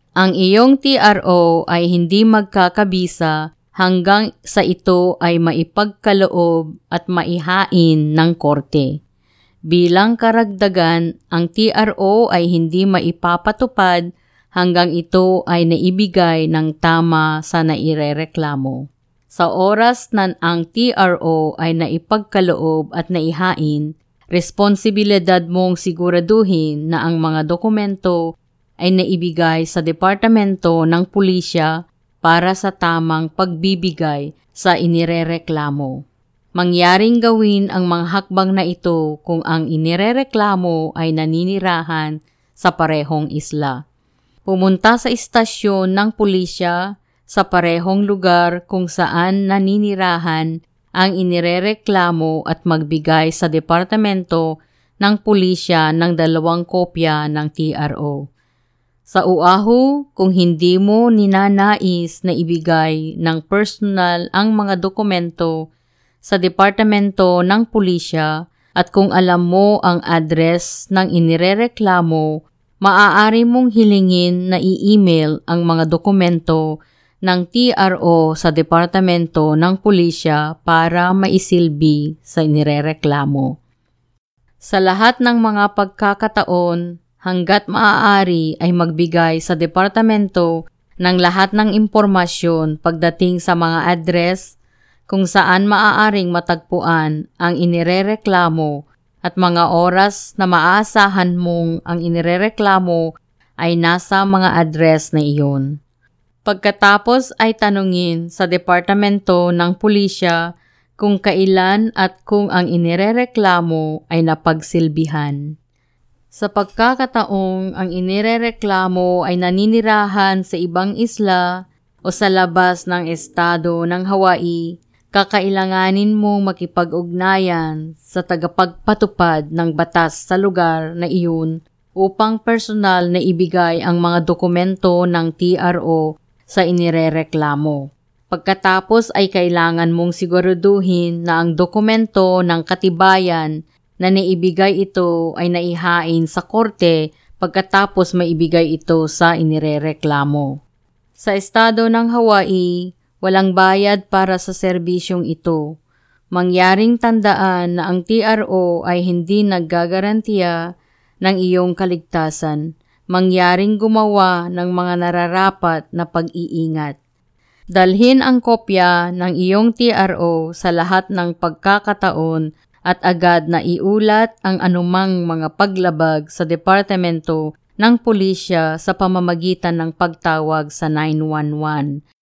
Ang iyong TRO ay hindi magkakabisa hanggang sa ito ay maipagkaloob at maihain ng korte. Bilang karagdagan, ang TRO ay hindi maipapatupad hanggang ito ay naibigay ng tama sa nairereklamo. Sa oras na ang TRO ay naipagkaloob at naihain, responsibilidad mong siguraduhin na ang mga dokumento ay naibigay sa Departamento ng Pulisya para sa tamang pagbibigay sa inirereklamo. Mangyaring gawin ang mga hakbang na ito kung ang inirereklamo ay naninirahan sa parehong isla. Pumunta sa istasyon ng pulisya sa parehong lugar kung saan naninirahan ang inirereklamo at magbigay sa Departamento ng Pulisya ng 2 kopya ng TRO. Sa Oahu, kung hindi mo ninanais na ibigay ng personal ang mga dokumento sa Departamento ng Pulisya at kung alam mo ang address ng inirereklamo, maaari mong hilingin na i-email ang mga dokumento ng TRO sa Departamento ng Pulisya para maisilbi sa inirereklamo. Sa lahat ng mga pagkakataon, hanggat maaari ay magbigay sa departamento ng lahat ng impormasyon pagdating sa mga address kung saan maaaring matagpuan ang inirereklamo at mga oras na maaasahan mong ang inirereklamo ay nasa mga address na iyon. Pagkatapos ay tanungin sa Departamento ng Pulisya kung kailan at kung ang inirereklamo ay napagsilbihan. Sa pagkakataong ang inirereklamo ay naninirahan sa ibang isla o sa labas ng estado ng Hawaii, kakailanganin mong makipag-ugnayan sa tagapagpatupad ng batas sa lugar na iyon upang personal na ibigay ang mga dokumento ng TRO sa inirereklamo. Pagkatapos ay kailangan mong siguraduhin na ang dokumento ng katibayan na naibigay ito ay naihain sa korte pagkatapos maibigay ito sa inirereklamo. Sa estado ng Hawaii, walang bayad para sa serbisyong ito. Mangyaring tandaan na ang TRO ay hindi naggagarantiya ng iyong kaligtasan. Mangyaring gumawa ng mga nararapat na pag-iingat. Dalhin ang kopya ng iyong TRO sa lahat ng pagkakataon at agad na iulat ang anumang mga paglabag sa Departamento ng Pulisya sa pamamagitan ng pagtawag sa 911.